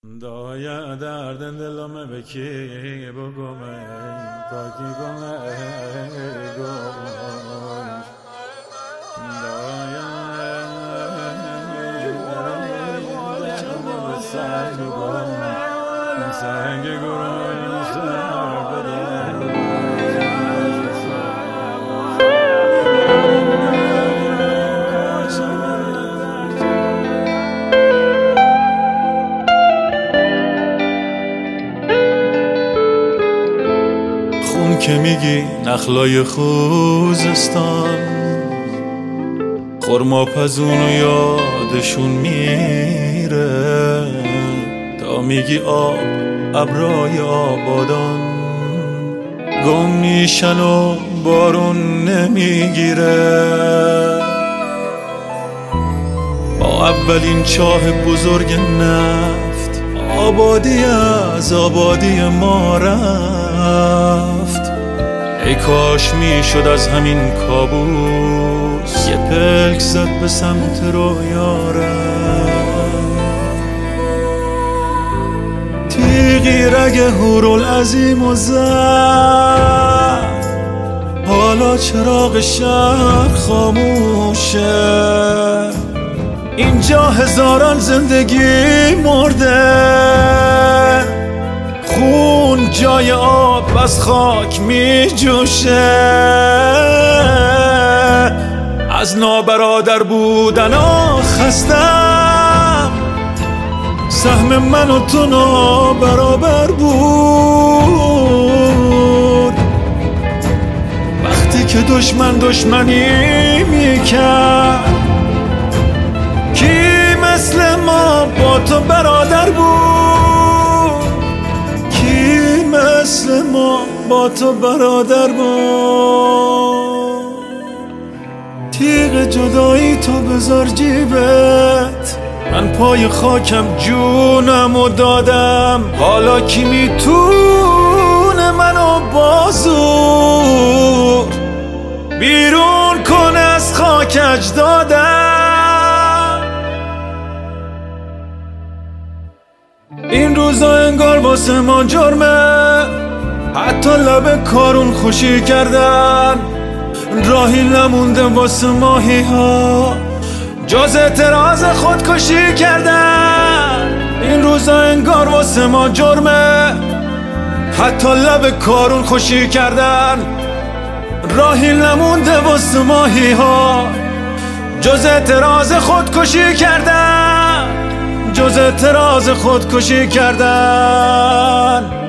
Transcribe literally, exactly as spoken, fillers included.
دایا دردن دلم بکی بگم تا کی کنه گوش دایا دلم سنگ گم سنگ گرم سر بده که میگی نخلای خوزستان خرما پزون یادشون میره تا میگی آب ابرای آبادان گم میشن و بارون نمیگیره با اولین چاه بزرگ نفت آبادی از آبادی ما رفت ای کاش میشد از همین کابوس یه پلک زد به سمت رویارم تیغی رگ هورالعظیم و زد حالا چراغ شهر خاموشه اینجا هزاران زندگی مرده خون جای آب از خاک می جوشه از نابرادر بودن خستم سهم من و تو نابرابر بود وقتی که دشمن دشمنی میکرد کی مثل ما با تو برادر بود مثل ما با تو برادر بود تیغ جدایی تو بذار جیبت من پای خاکم جونمو دادم حالا کی میتونه منو بازور بیرون کنه از خاک اجدادم این روزا انگار واسه ما جرمه حتی لب کارون خوشی کردن راهی نمونده واسه ماهی ها جز اعتراض خودکشی کردن این روزا انگار واسه ما جرمه حتی لب کارون خوشی کردن راهی نمونده واسه ماهی ها جز اعتراض خودکشی کردن جز اعتراض خودکشی کردن